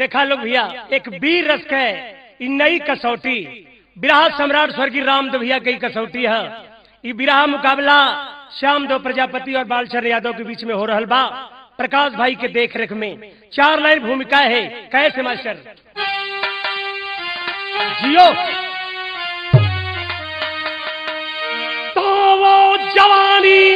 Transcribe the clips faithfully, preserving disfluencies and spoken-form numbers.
देखा लोग भैया, एक वीर रस है नई कसौटी बिरहा सम्राट स्वर्गीय रामदेव भैया की कसौटी है। ये बिरहा मुकाबला श्याम देव प्रजापति और बालचंद्र यादव के बीच में हो रहा बा प्रकाश भाई के देख रेख में। चार लाइन भूमिका है, कैसे मास्टर जियो। तो वो जवानी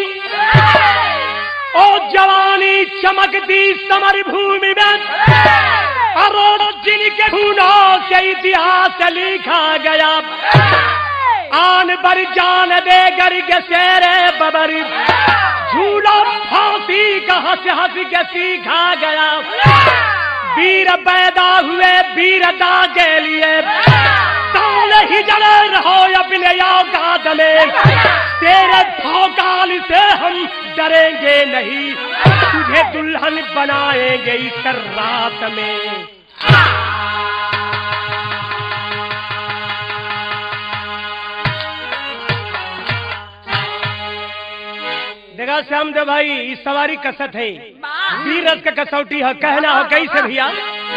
ओ जवानी चमकती समर भूमि में, अरोड़ जिनके खूनों से इतिहास लिखा गया। आन पर जान दे गर्ग शेरे बबरी, झूला फांसी का हंस हंस के सीखा गया। वीर पैदा हुए वीरता के लिए, ताल ही जड़े रहो अपने औकात में। तेरे भौकाल से हम डरेंगे नहीं, तुझे दुल्हन बनाएंगे इस रात में। देखा श्यामदेव भाई, इस सवारी कसत है, वीर रस का कसौटी है। कहना हो कैसे भैया,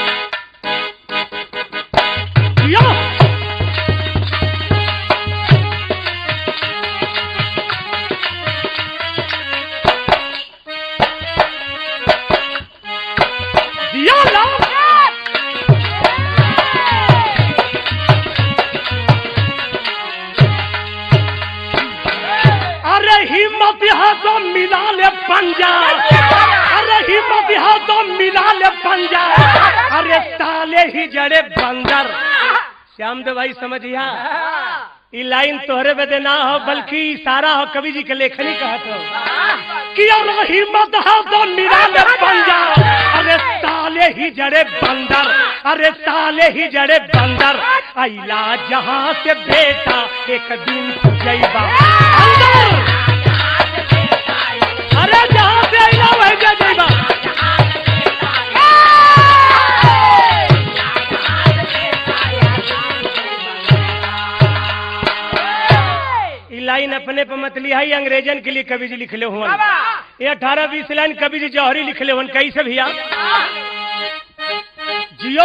हिम्मत है तो मिला ले पंजा, अरे हिम्मत है तो मिला ले पंजा, अरे साले ही जड़े बंदर। श्यामदेव भाई समझिया, ये लाइन तोहरे बदे ना हो बल्कि इशारा हो कवि जी के लेखनी कहत हो कि अरे हिम्मत है तो मिला ले पंजा, अरे साले ही जड़े बंदर, अरे साले ही जड़े बंदर। अइला जहाँ से बेटा एक दिन जइबा अंदर, अरे जहाँ से आइला वही जाइबा। लाइन अपने पे मत लिया, अंग्रेजन के लिए कवि जी लिखले हुए। ये अठारह बीस लाइन कवि जी जौहरी लिखले हुए। कैसे भैया जियो,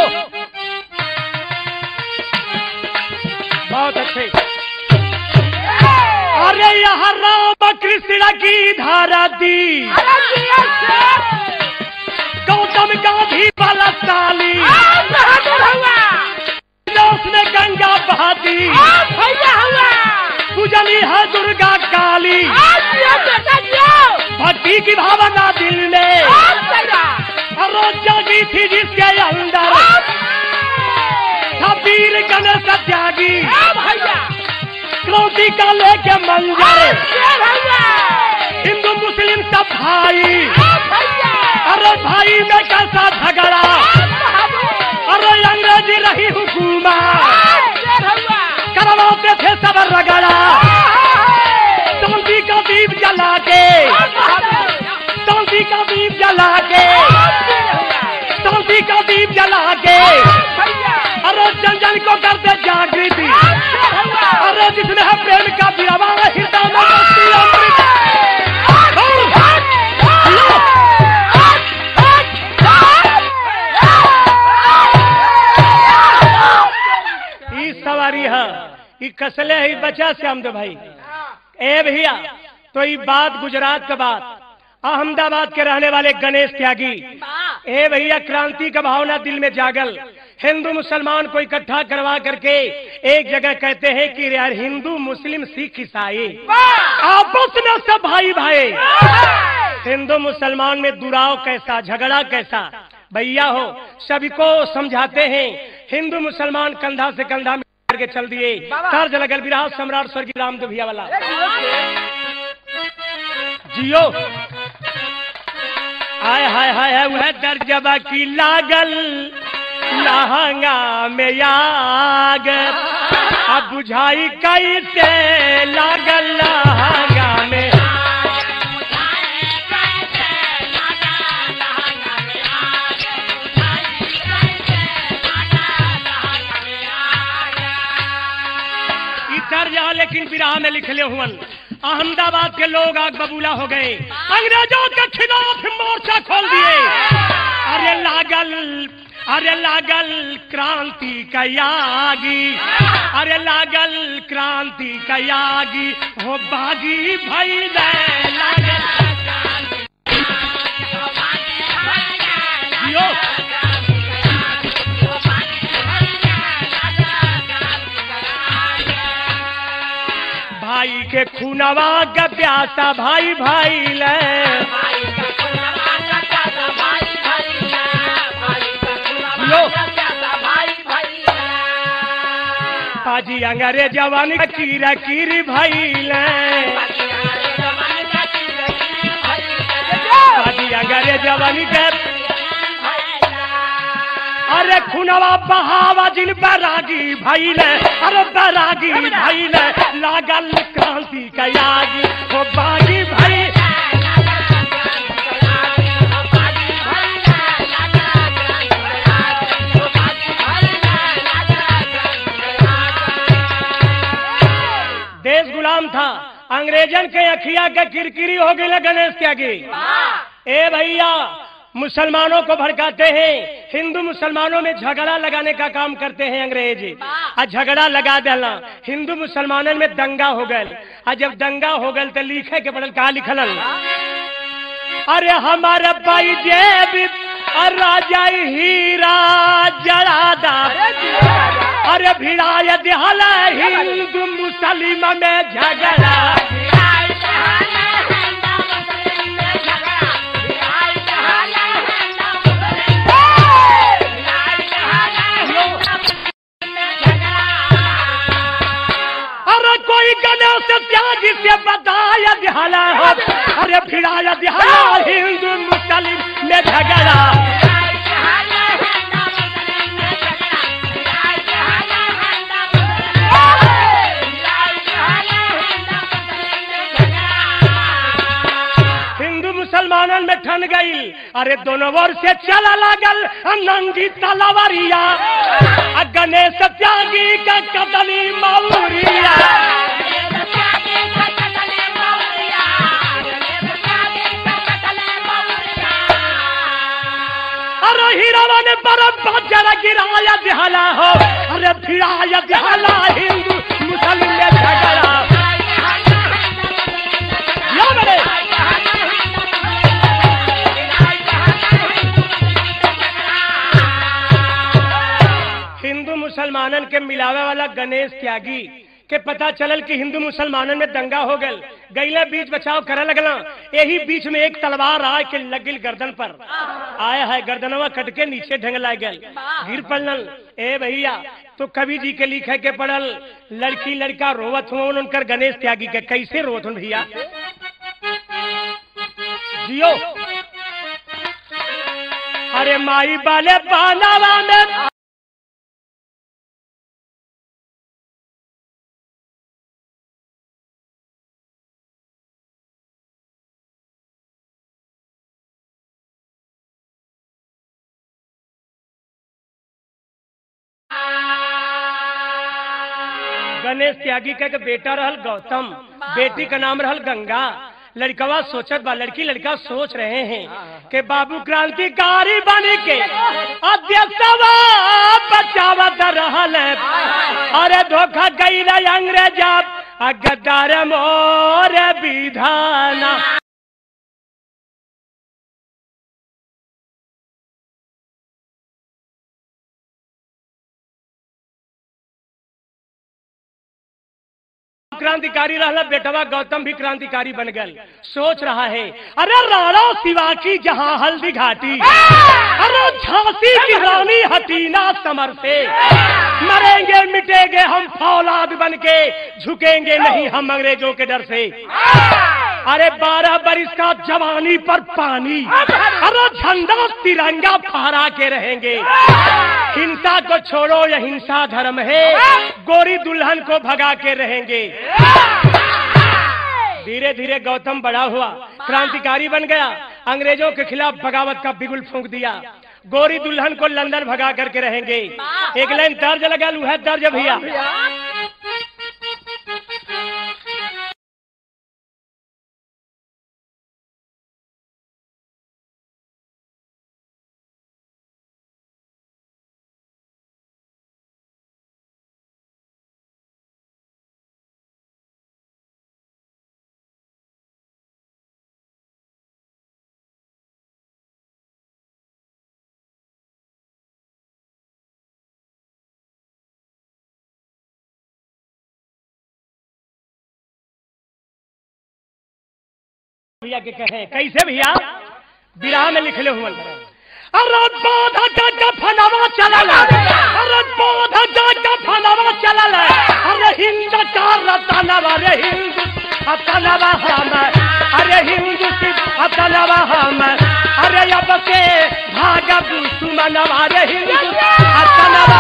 बहुत अच्छे। अरे यहाँ राम कृष्ण की धारा दी, गौतम गांधी वाला साली, उसने गंगा बहाती, पूजनी है दुर्गा काली। भक्ति की भावना दिल में रोज जागी थी जिसके अंदर, वीर गणेश त्यागी, क्रांति का लेके मंजर, हिंदू मुस्लिम सब भाई। अरे भाई में कैसा झगड़ा, अरे अंग्रेजी रही हुकूमत, करवाते थे सब रगड़ा। शांति का दीप जला के, शांति का दीप जला के, शांति का दीप जला के, अरे जन जन को करते जागृति। अरे जिसमें है प्रेम का बिरवा हृदय में बसती अमृत। ई सवारी है, ई कसले ही बचा श्यामदेव भाई। ए भैया, तो ये बात गुजरात का बात, अहमदाबाद के रहने वाले गणेश त्यागी। ए भैया, क्रांति का भावना दिल में जागल, हिंदू मुसलमान को इकट्ठा करवा करके एक जगह कहते हैं कि यार हिंदू मुस्लिम सिख ईसाई आपस में सब भाई भाई। हिंदू मुसलमान में दुराव कैसा, झगड़ा कैसा भैया हो, सभी को समझाते हैं। हिंदू मुसलमान कंधा से कंधा के चल दिए। तर्ज लगल बिरहा सम्राट स्वर्गीय रामदेव भैया वाला जियो। हाय हाय हाय हाय, वह दर्जबा की लागल लहंगा में आग, अब बुझाई कैसे लागल लहंगा में। तर्ज लेकिन बिरहा में लिखले हुए। अहमदाबाद के लोग आग बबूला हो गए, अंग्रेजों के खिलाफ मोर्चा खोल दिए। अरे लागल अरे लागल क्रांति कयागी, अरे लागल क्रांति कयागी, हो बागी भई लागल जियो। भाई के खूनवा का प्यासा भाई भाई ले, पाजी अंगरे जवान कीरा कीरी भइले, पाजी अंगरे जवान के अरे खुनवा बहावा जिन बैरागी भइले, अरे बैरागी भइले लागल क्रांति कयागी, हो बागी भई देश गुलाम था, अंग्रेजन के अखिया के किरकिरी हो गई गणेश त्यागी। ए भैया मुसलमानों को भड़काते हैं, हिंदू मुसलमानों में झगड़ा लगाने का काम करते हैं अंग्रेज। आज झगड़ा लगा देना, हिंदू मुसलमानों में दंगा हो गए। आज जब दंगा हो गए तो लिखे के पड़ल, कहा लिखल, अरे हमारे भाई जेब राजा हीरा जड़ादा, अरे भिड़ाया दिहला हिंदू मुसलिम में झगड़ा, अरे कोई गणेश त्यागी से बताया दिहला, अरे भिड़ाया दिहला हिंदू मुसलिम में झगड़ा। मुसलमानन में ठन गई, अरे दोनों ओर से चला लागल नंगी तलवारिया, गणेश त्यागी का कतली मौरिया, अरे हीरावा ने बराबर जरा गिराया दिहला हो, अरे भिड़ाया दिहला हिंदू मुसलिम में झगड़ा। हिंदू मुसलमानन के मिलावे वाला गणेश त्यागी के पता चलल कि हिंदू मुसलमानन में दंगा हो गल, गईले बीच बचाव करे लगला। यही बीच में एक तलवार आए के लगिल गर्दन पर, आया है गर्दनवा कट के नीचे ढंग ला गल, गिर पड़ल। ए भैया तो कवि जी के लिखे के पड़ल, लड़की लड़का रोवत हुआ उनकर गणेश त्यागी के, कैसे रोवत भैया जियो। अरे माई बाले बानावा में गणेश त्यागी का के बेटा रहल गौतम, बेटी का नाम रहल गंगा। लड़कवा सोचत बा, लड़की लड़का सोच रहे हैं कि बाबू क्रांतिकारी बन के अध्यक्षवा बचावत रहल, अरे धोखा गई अंग्रेजा गद्दार मोर विधाना। क्रांतिकारी रहला, बेटवा गौतम भी क्रांतिकारी बन गल। सोच रहा है, अरे राणा शिवा की जहां हल्दी घाटी, अरे झांसी की रानी हटीना समर से, मरेंगे मिटेंगे हम फौलाद बन के, झुकेंगे नहीं हम अंग्रेजों के डर से। अरे बारह बरिस का जवानी पर पानी, अरे झंडा तिरंगा फहरा के रहेंगे। हिंसा को छोड़ो, यह हिंसा धर्म है, गोरी दुल्हन को भगा के रहेंगे। धीरे धीरे गौतम बड़ा हुआ, क्रांतिकारी बन गया, अंग्रेजों के खिलाफ बगावत का बिगुल फूंक दिया। गोरी दुल्हन को लंदन भगा करके रहेंगे। एक लाइन दर्ज लगा लू है, दर्ज भैया। भैया के कहे कैसे भैया विराह में लिखले हुए अरे बोध जग फनवा चलल अरे बोध जग फनवा चलल अरे हिंद का रतनवा रे हिंद अतनवा हम अरे हिंद की अतनवा हम अरे अब के भाग दुश्मनवा रे हिंद अतनवा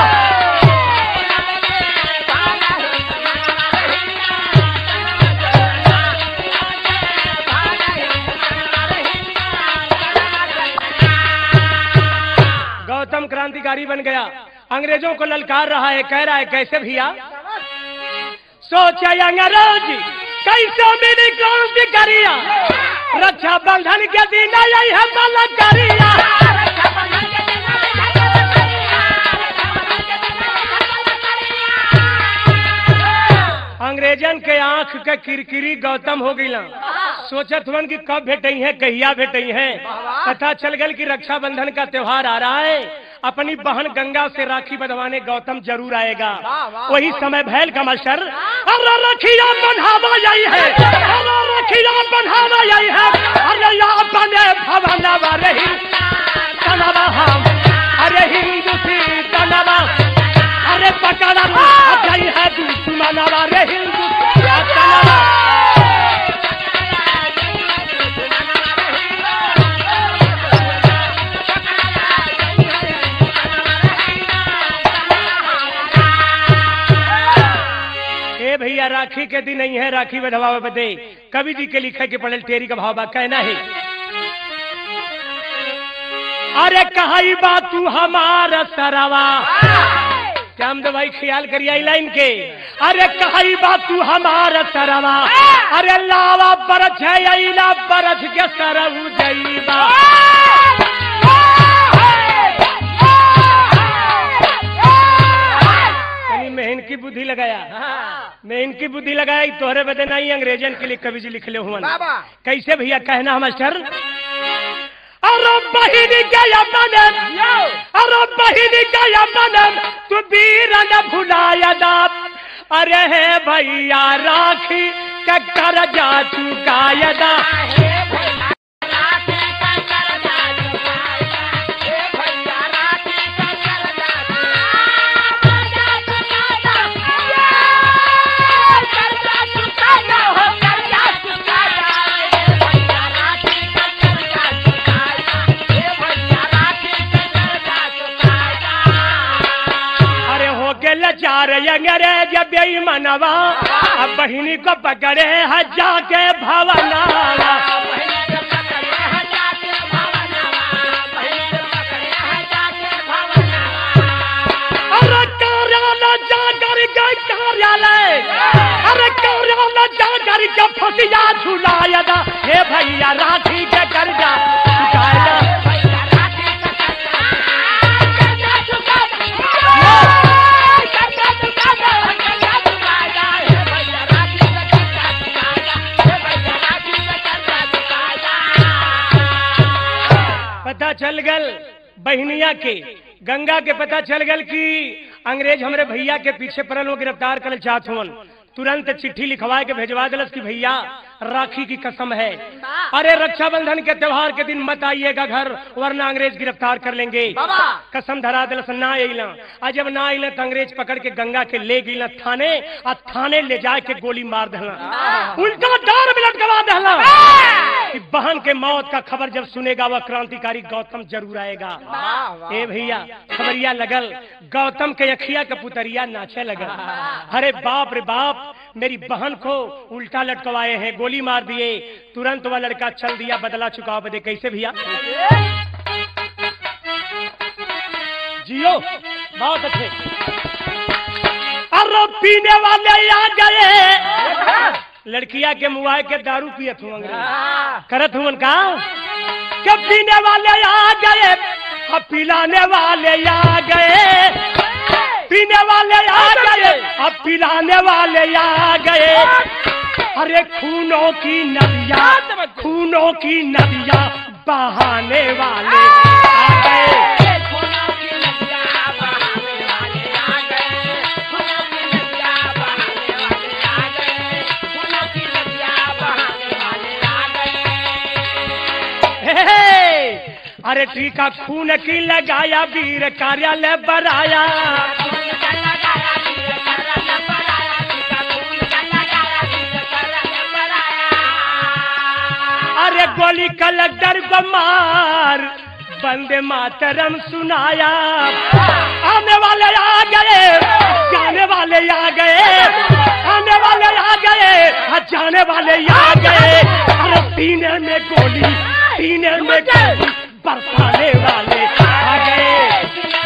गौतम क्रांतिकारी बन गया, अंग्रेजों को ललकार रहा है, कह रहा है कैसे भैया सोचा अंग्रेज कैसे मेरी क्रांतिकारिया रक्षा बंधन के दिन यही है बलकारिया अंग्रेजन के आंख के किरकिरी गौतम हो गई। सोचत हुन कि कब भेटई है कहिया भेटई है। पता चल गल कि रक्षाबंधन का त्योहार आ रहा है, अपनी बहन गंगा से राखी बंधवाने गौतम जरूर आएगा। वही समय भैल का मास्टर अरे रखिया बंधावा यही है अरे रखिया बंधावा यही है अरे या बने भवनवा रही तनवा हम अरे हिंदू सी तनवा अरे पकड़ा यही है दुश्मनवा रे हिंदू तनवा भैया राखी के दिन नहीं है, राखी बंधवावे बदे कवि जी के लिखे के पढ़ल टेरी का भाव बा कहना है अरे कहाई बात तू हमारा सरवा क्या हम दवाई ख्याल करिए लाइन के अरे कहाई बात तू हमारा सरवा अरे लावा बरछ है इला बरछ के सरऊ जईबा मैं इनकी बुद्धि लगाया मैं इनकी बुद्धि लगाई तोहरे बदे नहीं अंग्रेजन के लिए कवि जी लिख ले हुआ कैसे भैया कहना मास्टर अरे बहिनी क्या बनम अरे बहिनी क्या बनम तू वीर न भुलाया दाप अरे है भैया राखी का कर जा चुकाया दा चार अंग्रेज बेईमानवा अब बहिनी को पकड़े है जाके भवनावा अरे कार्यालय जाकर के कार्यालय अरे कार्यालय जाकर के फसिया झुलाया दा हे भैया राखी के कर्जा चुकाया पता चल गल बहनिया के गंगा के पता चल गल कि अंग्रेज हमरे भैया के पीछे पड़ल वो गिरफ्तार कर चाहत हुन। तुरंत चिट्ठी लिखवा के भेजवा दिलस कि भैया राखी की कसम है अरे रक्षाबंधन के त्योहार के दिन मत आइएगा घर वरना अंग्रेज गिरफ्तार कर लेंगे। कसम धरा दिलस ना अइला आ जब ना अइला तो अंग्रेज पकड़ के गंगा के ले गइला थाने आ थाने ले जाए के गोली मार दहला उनका डार में लटकवा दहला कि बहन के मौत का खबर जब सुनेगा वह क्रांतिकारी गौतम जरूर आएगा। ए भैया खबरिया लगल गौतम के अखिया का पुतरिया नाचे लगल अरे बाप रे बाप मेरी बहन को उल्टा लटकवाए हैं गोली मार दिए। तुरंत वह लड़का चल दिया बदला चुका बदे कैसे भैया जियो बहुत अच्छे अरे पीने वाले आ गए लड़किया के मुआए के दारू पियत हूँ करत हूँ उनका के पीने वाले आ गए अब पिलाने वाले आ गए पीने वाले आ गए अब पिलाने वाले आ गए अरे खूनों की नदियाँ खूनों की नदियाँ बहाने वाले आ गए अरे टीका खून की लगाया वीर कार्यालय बनाया। अरे गोली कलेक्टर को मार वंदे मातरम सुनाया। आने वाले आ गए जाने वाले आ गए, आने वाले आ गए जाने वाले आ गए। अरे सीने में गोली सीने में गोली बरसाने वाले आ गए।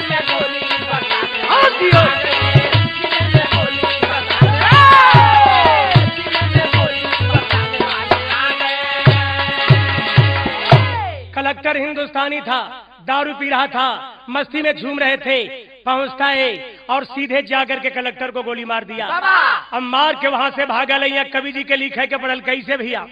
कलेक्टर हिंदुस्तानी था, दारू पी रहा था, मस्ती में झूम रहे थे। पहुंचता है और सीधे जाकर के कलेक्टर को गोली मार दिया। अब मार के वहां से भागा लिया। कवि जी के लिखे के पढ़ल कैसे भैया,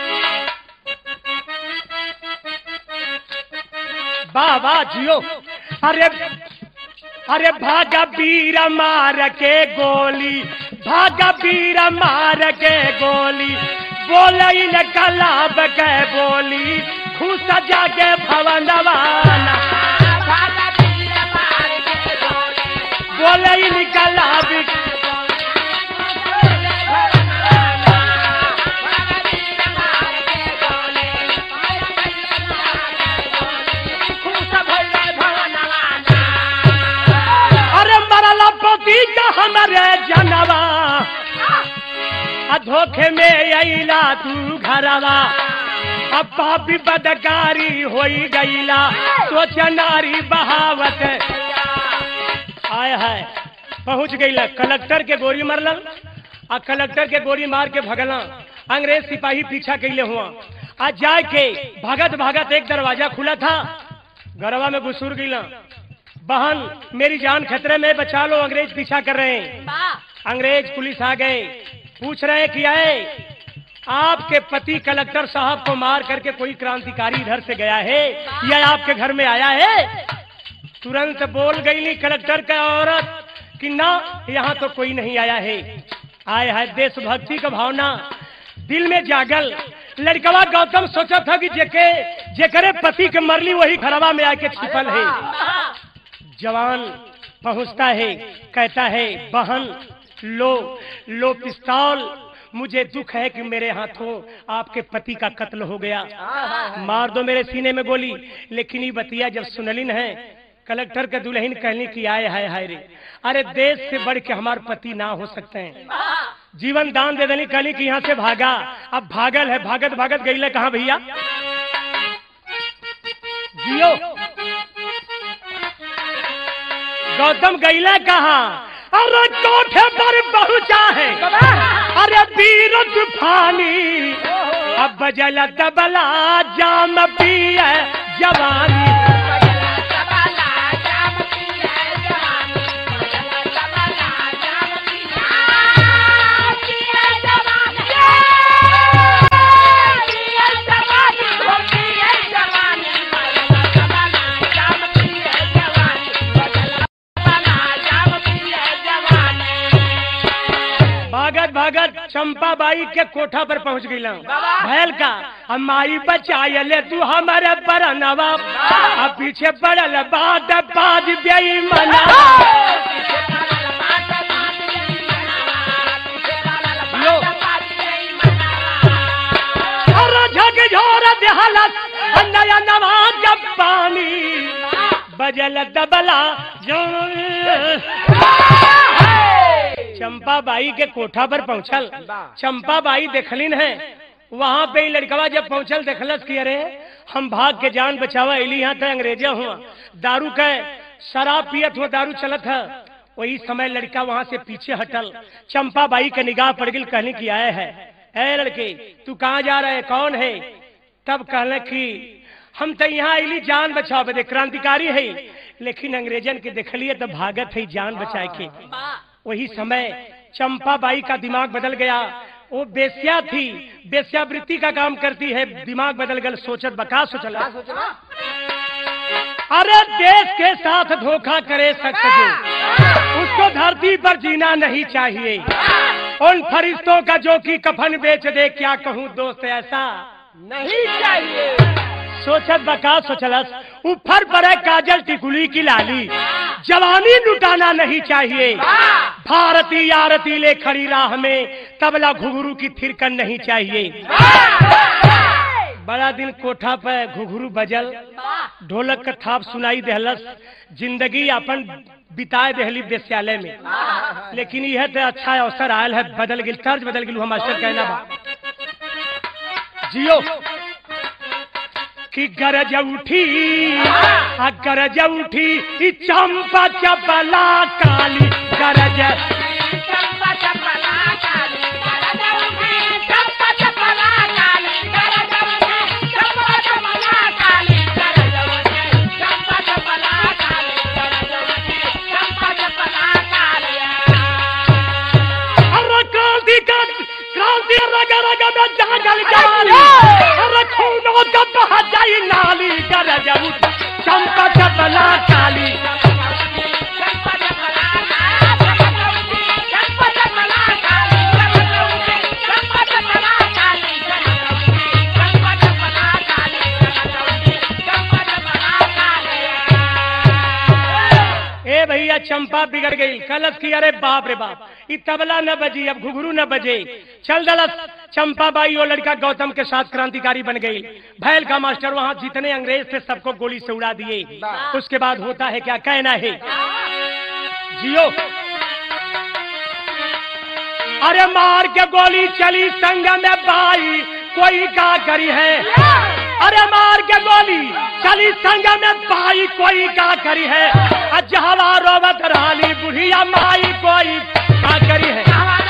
बाबा जियो। अरे अरे भागा वीर मार के गोली, भागा वीर मार के गोली, बोले न कलाब के बोली खुश जाके भवनवाना। बोले निकला अरे मरला पति का हमारे जनवा, धोखे में अला तू घरवा। अब पापी बदकारी होई गईला, सोच नारी बहावत आय है। पहुंच गईला कलेक्टर के गोली मरलन, आ कलेक्टर के गोली मार के भगला। अंग्रेज सिपाही पीछा कैले हुआ। आज जाके भगत भगत एक दरवाजा खुला था, गरवा में घुसूर गईला। बहन मेरी जान खतरे में, बचा लो, अंग्रेज पीछा कर रहे हैं। अंग्रेज पुलिस आ गए, पूछ रहे कि आए आपके पति कलेक्टर साहब को मार करके कोई क्रांतिकारी इधर से गया है या आपके घर में आया है? तुरंत बोल गई कलेक्टर का औरत कि ना, यहाँ तो कोई नहीं आया है। आए है देशभक्ति का भावना दिल में जागल। लड़कवा गौतम सोचा था कि जेके जेकरे पति के मरली वही खरवा में आके छिपल है। जवान पहुंचता है, कहता है बहन लो लो पिस्तौल, मुझे दुख है कि मेरे हाथों आपके पति का कत्ल हो गया, मार दो मेरे सीने में गोली। लेकिन ये बतिया जब सुनलिन है कलेक्टर के दुल्हन कहने की आए हाय हाय रे, अरे देश से बढ़ के हमारे पति ना हो सकते हैं, जीवन दान दे देनी। कहनी कि यहाँ से भागा। अब भागल है, भागत भागत गईले कहाँ भैया जियो, गौतम गईले कहाँ? अरे कोठे पर पहुंचा है, अरे वीर तूफानी, अब बजल दबला जाम पिए जवानी। भगत चंपाबाई के कोठा पर पहुंच गई। भैल का हमारी बचाए ले तू हमारे परनवा, अब पीछे पड़ल बाद बाद बेईमाना। अरे झकझोर देहलत नया नवाज जब पानी, बजल दबला जो चंपाबाई के कोठा पर पहुंचल। चंपाबाई देखलिन है, वहां पे लड़कवा जब पहुंचल देखलस कि अरे हम भाग के जान बचावा इली यहाँ तक अंग्रेजा हुआ, दारू का शराब पियत हुआ, दारू चलत है। वही समय लड़का वहां से पीछे हटल। चंपाबाई के निगाह पड़ गई, कहने की आए है, ए लड़के तू कहाँ जा रहे, कौन है? तब कहले कि हम तो यहाँ इली जान बचाओ बदे, क्रांतिकारी है, लेकिन अंग्रेजन के देखलिए तो भागत है जान बचाए के। वही समय चंपाबाई का दिमाग बदल गया। वो बेस्या थी, बेस्यावृत्ति का काम करती है, दिमाग बदल गया। सोचत बका सोचला, अरे देश के साथ धोखा करे सकते उसको धरती पर जीना नहीं चाहिए। उन फरिश्तों का जो कि कफन बेच दे, क्या कहूँ दोस्त ऐसा नहीं चाहिए। सोचत बका सोचलस ऊपर पड़े काजल टिकुली की लाली, जवानी लुटाना नहीं चाहिए, भारती आरती ले खड़ी राह में, तबला घुघरू की थिरकन नहीं चाहिए। बड़ा दिन कोठा पे घुघरू बजल, ढोलक का थाप सुनाई देहलस, जिंदगी अपन बिताए देहली वेश्यालय में। लेकिन यह तो अच्छा अवसर आयल है, बदल गिल, तर्ज बदल गिल, मास्टर कहना बा जियो कि गरज उठी आ गरज उठी ई चंपा चपला काली, गरज चंपा चपला काली, गरज उठी चंपा चपला काली, गरज उठी चंपा चपला काली, गरज उठी चंपा चपला काली, गरज उठी चंपा चपला काली। अरे क्रांति का क्रांति रग रग में जागल जवानी, अरे खूनों का बहा जाई नाली, गरज उठी चंपा चपला काली, चंपा चपला काली, चंपा चपला काली, चंपा चपला काली, चंपा चपला काली, चंपा चपला काली। ए भैया चंपा बिगड़ गई, कलश की अरे बाप रे बाप, ये तबला न बजी, अब घुघरू न बजे, चल दलस चंपा बाई वो लड़का गौतम के साथ क्रांतिकारी बन गई। भैल का मास्टर वहां जितने अंग्रेज थे सबको गोली से उड़ा दिए। उसके बाद होता है क्या, कहना है जियो। अरे मार के गोली चली संग में बाई, कोई का करी है, अरे मार के गोली चली संग में बाई, कोई का करी है, जहवा रोवत राली बुढ़िया माई, कोई का करी है।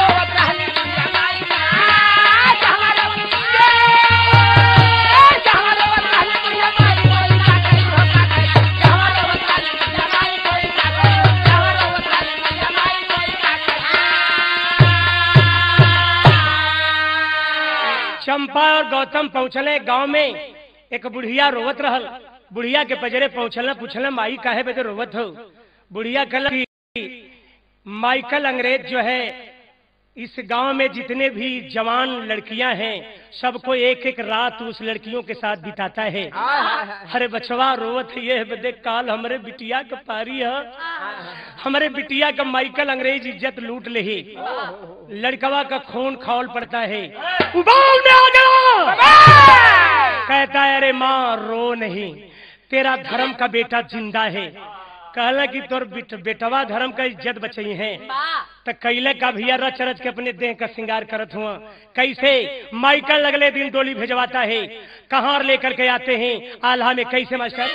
चंपा और गौतम पहुंचले गांव में, एक बुढ़िया रोवत रहल, बुढ़िया के पजरे पहुंचल, पूछल माई काहे बेटे रोवत हो। बुढ़िया कहल माइकल अंग्रेज जो है इस गांव में जितने भी जवान लड़कियां हैं सबको एक एक रात उस लड़कियों के साथ बिताता है। अरे बचवा रोवत है ये बदे काल हमारे बिटिया का पारी है, हमारे बिटिया का माइकल अंग्रेज इज्जत लूट ले, लड़कवा का खून खौल पड़ता है, उबाल में आ गया। कहता है अरे माँ रो नहीं, तेरा धर्म का बेटा जिंदा है। कहला कि तोर बेटवा धर्म का इज्जत बचाई है, तो कैले का भैया रच रच के अपने देह का श्रृंगार करत हुआ। कैसे माइकल अगले दिन डोली भेजवाता है, कहाँ लेकर के आते हैं आल्हा में, कैसे मास्टर।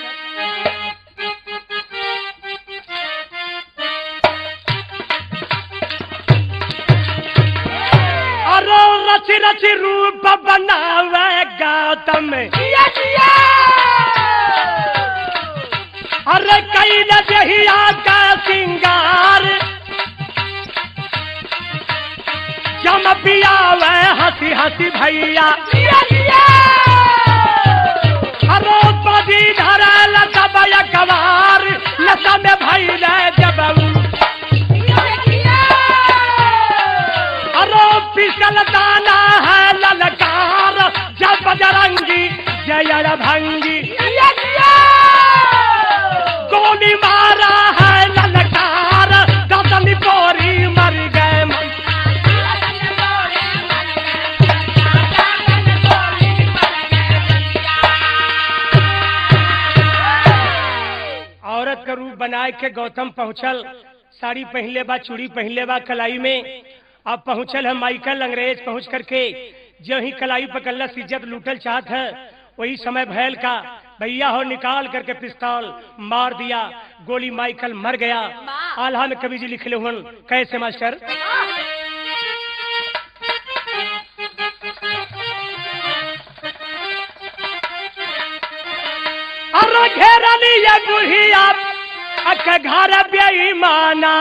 अरे रच रच रूप बनावे गौतम, अरे कैले देहिया का श्रृंगार, जम पियावे हंसी हंसी भैया, अरे पदी धरा लता बया कवार, लता में भैले जब अरे पिसल दाना है ललकार, जब बजरंगी जय भंगी, गोली मारा है ललकार, दतनी पोरी मर गए। औरत का रूप बनाए के गौतम पहुंचल, साड़ी पहनले बा, चूड़ी पहनले बा कलाई में। अब पहुंचल है माइकल अंग्रेज, पहुंच करके जो ही कलाई पकड़लस इज्जत लूटल चाहत है, वही समय भैल का भैया हो निकाल करके पिस्तौल मार दिया, गोली माइकल मर गया। आल्हा में कवि जी लिखले हुए कैसे मास्टर। अरे घेरली ये बुढ़िया अक घर बेईमाना,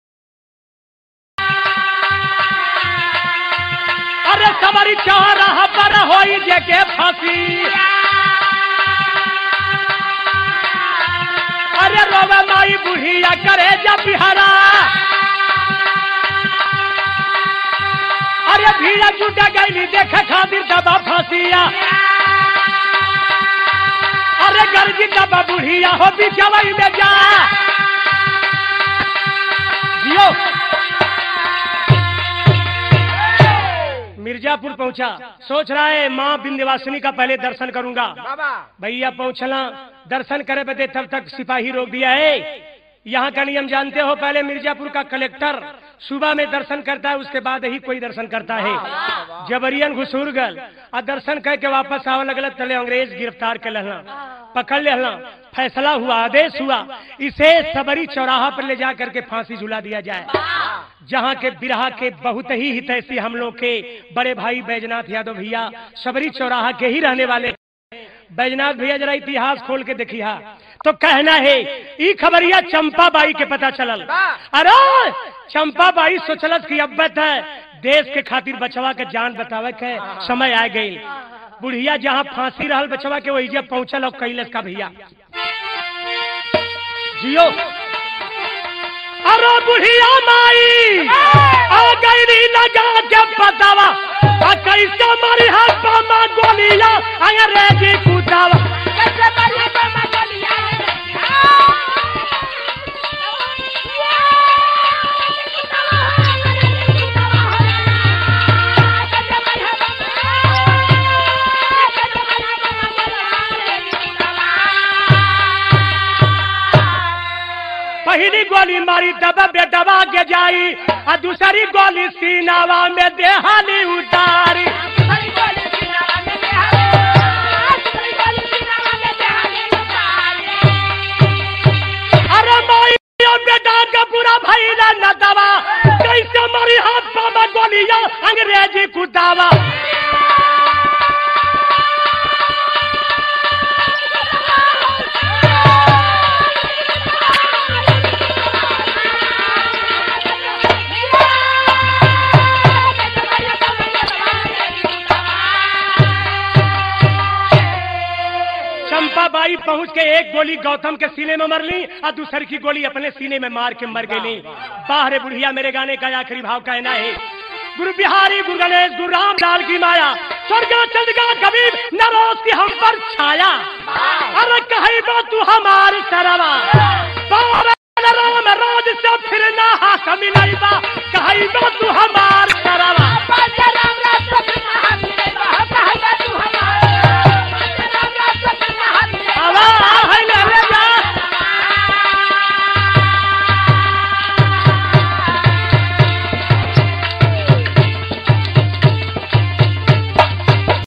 अरे सवारी चाह रहा होई जेके फांसी। अरे रोवे माई बुढ़िया करे जब बिहारा, अरे भीड़ जुटा गई देखे खातिर दबा फांसिया। अरे गर्जी दबा बुढ़िया हो बिचवई में जा जियो। मिर्जापुर पहुंचा, सोच रहा है माँ विंध्यवासिनी का पहले दर्शन करूंगा। भैया पहुंचला दर्शन करे बदे तब तक सिपाही रोक दिया है। यहाँ का नियम जानते हो, पहले मिर्जापुर का कलेक्टर सुबह में दर्शन करता है, उसके बाद ही कोई दर्शन करता है। जबरियन घुसूर गल और दर्शन करके वापस आवे लगल, तले अंग्रेज गिरफ्तार कर लेना, पकड़ लेना। फैसला हुआ, आदेश हुआ, इसे सबरी चौराहा पर ले जा करके फांसी झुला दिया जाए। जहाँ के बिरहा के बहुत ही हितैषी हम लोग के बड़े भाई बैजनाथ यादव भैया सबरी चौराहा के ही रहने वाले। बैजनाथ भैया जरा इतिहास खोल के देखिए तो कहना है ई खबरिया चंपा बाई के पता चलल। अरे चंपा बाई सोचलत कि अब है देश के खातिर बचवा के जान बतावे के समय आ गई। बुढ़िया जहाँ फांसी रहल बचवा के वही जब पहुंचल और कैलस का भैया जियो। अरे बुढ़िया माई आ गई लगा के बतावा कैसे मारी हाथ पामा गोलिया अंग्रेजी कुदावा। पहली गोली मारी दबा बेटवा के जाई और दूसरी गोली सीनावा में देहाली उतारी। अरे माई बेटा का पूरा भाई न दवा कैसे मारी हाथ पामा गोलिया अंग्रेजी कुदावा। बाई पहुंच के एक गोली गौतम के सीने में मर ली और दूसरी की गोली अपने सीने में मार के मर गई। बाहर बुढ़िया मेरे गाने का आखिरी भाव कहना है, गुरु बिहारी गुरु गणेश गुरु राम लाल की माया स्वर्गा चंद्रिका कभी न रोज की हम पर छाया। अरे कहीं बा तू हमारी सरवा राम राज से फिर ना कमी नहीं बा कहीं बा तू हमारी